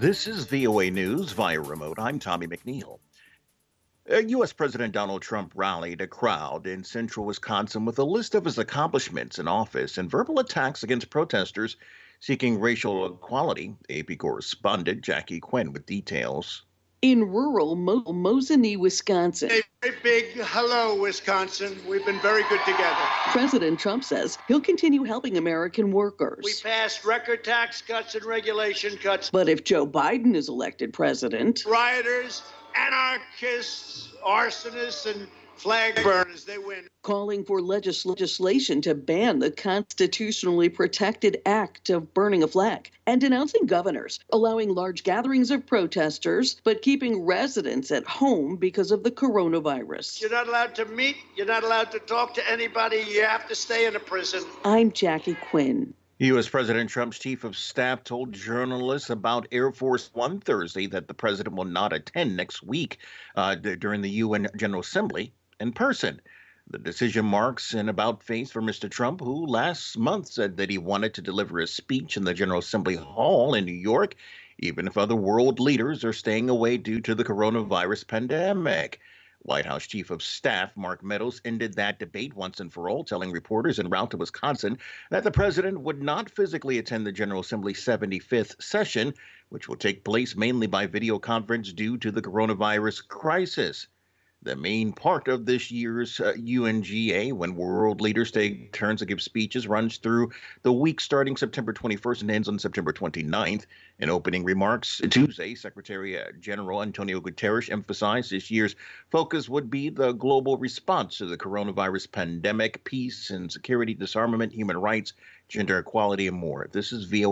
This is VOA News via remote. I'm Tommy McNeil. U.S. President Donald Trump rallied a crowd in central Wisconsin with a list of his accomplishments in office and verbal attacks against protesters seeking racial equality. AP correspondent Jackie Quinn with details. In rural Mosinee, Wisconsin. A very big hello, Wisconsin. We've been very good together. President Trump says he'll continue helping American workers. We passed record tax cuts and regulation cuts. But if Joe Biden is elected president, rioters, anarchists, arsonists, and flag burners, they win. Calling for legislation to ban the constitutionally protected act of burning a flag, and denouncing governors allowing large gatherings of protesters, but keeping residents at home because of the coronavirus. You're not allowed to meet. You're not allowed to talk to anybody. You have to stay in a prison. I'm Jackie Quinn. U.S. President Trump's chief of staff told journalists about Air Force One Thursday that the president will not attend next week during the UN General Assembly in person. The decision marks an about-face for Mr. Trump, who last month said that he wanted to deliver a speech in the General Assembly Hall in New York, even if other world leaders are staying away due to the coronavirus pandemic. White House Chief of Staff Mark Meadows ended that debate once and for all, telling reporters en route to Wisconsin that the president would not physically attend the General Assembly's 75th session, which will take place mainly by video conference due to the coronavirus crisis. The main part of this year's UNGA, when world leaders take turns to give speeches, runs through the week starting September 21st and ends on September 29th. In opening remarks Tuesday, Secretary General Antonio Guterres emphasized this year's focus would be the global response to the coronavirus pandemic, peace and security, disarmament, human rights, gender equality, and more. This is VOA.